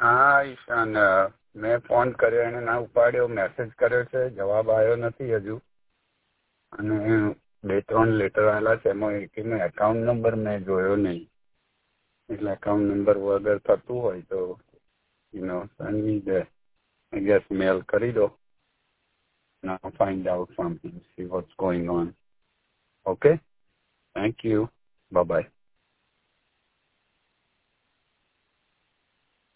હા ઈશાન, મેં ફોન કર્યો, એને ના ઉપાડ્યો, મેસેજ કર્યો છે, જવાબ આવ્યો નથી હજુ. અને 2-3 લેટર આવેલા છે, એમાં એકનો એકાઉન્ટ નંબર મેં જોયો નહીં. એટલે એકાઉન્ટ નંબર વગર થતું હોય તો I guess મેલ કરી દો. Now find out something, see what's going on. Okay? Thank you. Bye-bye.